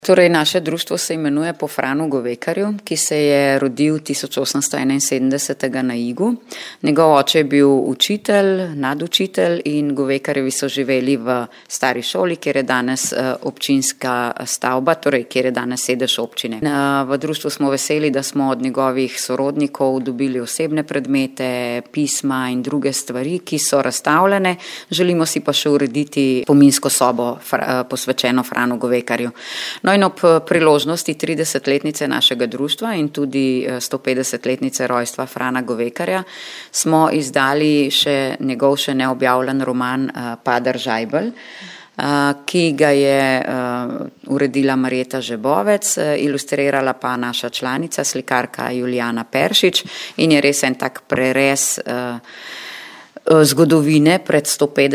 Torej, naše društvo se imenuje po Franu Govekarju, ki se je rodil 1871. na Igu. Njegov oče je bil učitelj, nadučitelj in Govekarjevi so živeli v stari šoli, kjer je danes občinska stavba, torej kjer je danes sedež občine. V društvu smo veseli, da smo od njegovih sorodnikov dobili osebne predmete, pisma in druge stvari, ki so razstavljene. Želimo si pa še urediti spominsko sobo posvečeno Franu Govekarju. No in ob priložnosti 30-letnice našega društva in tudi 150-letnice rojstva Frana Govekarja smo izdali njegov še neobjavljen roman Padar Žajbelj, ki ga je uredila Marjeta Žebovec, ilustrirala pa naša članica, slikarka Julijana Peršič in je res en tak prerez zgodovine pred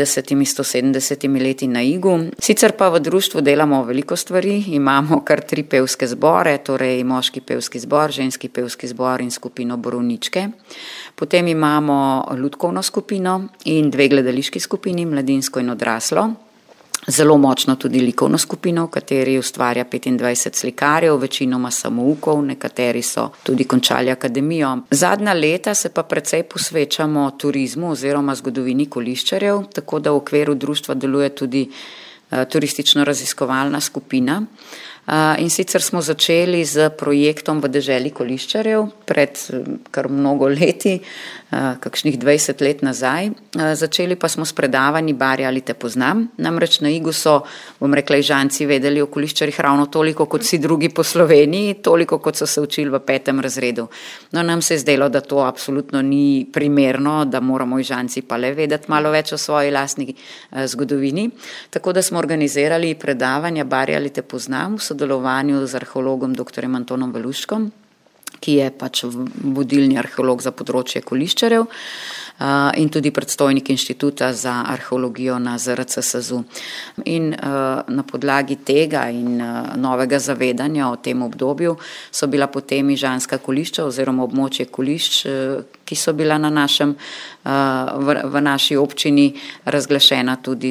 150-170 leti na Igu. Sicer pa v društvu delamo veliko stvari, imamo kar 3 pevske zbore, torej moški pevski zbor, ženski pevski zbor in skupino Borovničke. Potem imamo lutkovno skupino in 2 gledališki skupini, mladinsko in odraslo. Zelo močno tudi likovno skupino, v kateri ustvarja 25 slikarjev, večinoma samoukov, nekateri so tudi končali akademijo. Zadnja leta se pa precej posvečamo turizmu oziroma zgodovini koliščarjev, tako da v okviru društva deluje tudi turistično-raziskovalna skupina. In sicer smo začeli z projektom v deželi koliščarjev pred kar mnogo leti, kakšnih 20 let nazaj. Začeli pa smo s predavanji Barje, ali te poznam. Namreč na Igu so, bom rekla, Ižanci vedeli o koliščarjih ravno toliko kot vsi drugi po Sloveniji, toliko kot so se učili v 5. razredu. No, nam se je zdelo, da to absolutno ni primerno, da moramo Ižanci pa le vedeti malo več o svoji lastni zgodovini. Tako da smo organizirali predavanja Barje, ali te poznam, v sodelovanju z arheologom dr. Antonom Veluškom, ki je pač vodilni arheolog za področje koliščarjev in tudi predstojnik Inštituta za arheologijo na ZRC SAZU. In na podlagi tega in novega zavedanja o tem obdobju so bila potem ižanska kolišča oziroma območje kolišč, ki so bila v naši občini razglašena tudi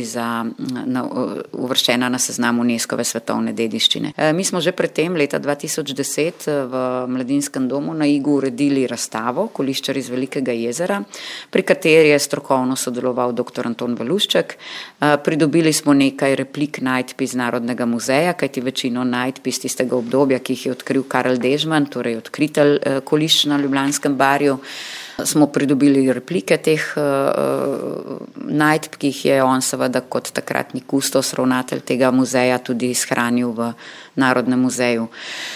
uvrščena na seznam UNESCO-ve svetovne dediščine. Mi smo že predtem leta 2010 v Mladinskem domu na Igu uredili razstavo Koliščar iz Velikega jezera, pri kateri je strokovno sodeloval dr. Anton Velušček. Pridobili smo nekaj replik najdb iz Narodnega muzeja, kajti večino najdb iz tistega obdobja, ki jih je odkril Karel Dežman, torej odkritelj kolišč na Ljubljanskem barju, smo pridobili replike teh najdb, ki jih je on seveda kot takratni kustos, ravnatelj tega muzeja tudi shranil v Narodnem muzeju.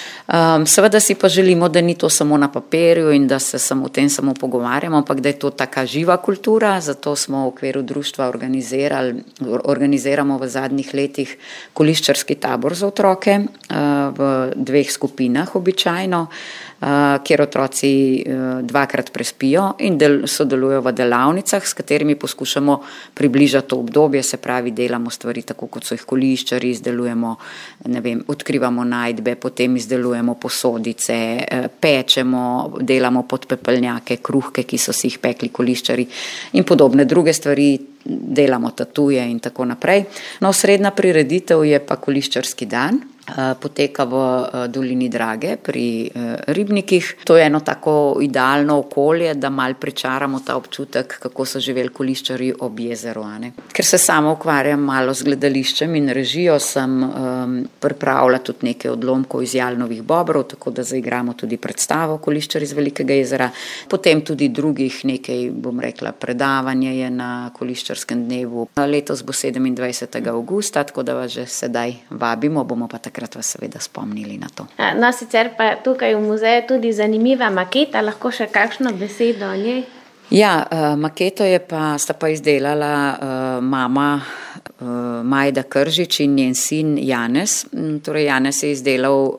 Seveda si pa želimo, da ni to samo na papirju in da se o tem samo pogovarjamo, ampak da je to taka živa kultura, zato smo v okviru društva organiziramo v zadnjih letih koliščarski tabor za otroke v 2 skupinah običajno, kjer otroci 2-krat prespijo in sodelujo v delavnicah, s katerimi poskušamo približati to obdobje, se pravi, delamo stvari tako, kot so jih koliščari, izdelujemo, odkrivamo najdbe, potem izdelujemo posodice, pečemo, delamo podpepelnjake, kruhke, ki so si jih pekli koliščari in podobne druge stvari, delamo tatuje in tako naprej. No, osrednja prireditev je pa koliščarski dan. Poteka v dolini Drage pri Ribnikih. To je eno tako idealno okolje, da malo pričaramo ta občutek, kako so živeli koliščarji ob jezeru. Ker se sama ukvarjam malo z gledališčem in režijo, sem pripravila tudi nekaj odlomkov iz Jalnovih Bobrov, tako da zaigramo tudi predstavo Koliščar iz Velikega jezera. Potem tudi drugih nekaj, bom rekla, predavanje je na koliščarskem dnevu. Letos bo 27. avgusta, tako da vas že sedaj vabimo, bomo pa takrat vas seveda spomnili na to. No, sicer pa tukaj v muzeju tudi zanimiva maketa, lahko še kakšno besedo o njej? Ja, maketo sta pa izdelala mama Majda Kržič in njen sin Janez. Torej Janez je izdelal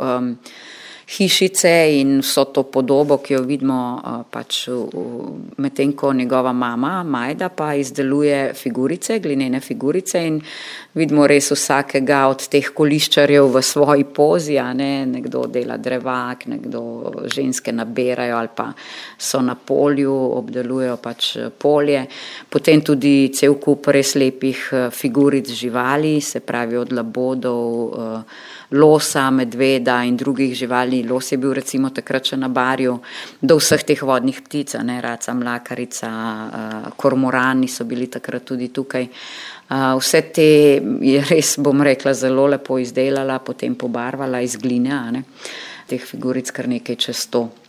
hišice in vso to podobo, ki jo vidimo pač medtem ko njegova mama Majda pa izdeluje figurice, glinene figurice in vidimo res vsakega od teh koliščarjev v svoji pozi, nekdo dela drevak, nekdo ženske naberajo ali pa so na polju, obdelujejo pač polje. Potem tudi cel kup res lepih figuric živali, se pravi od labodov, losa, medveda in drugih živali. Los je bil recimo takrat še na Barju, do vseh teh vodnih ptic, raca, mlakarica, kormorani so bili takrat tudi tukaj. Vse te je res, bom rekla, zelo lepo izdelala, potem pobarvala iz gline, teh figuric kar nekaj čez 100.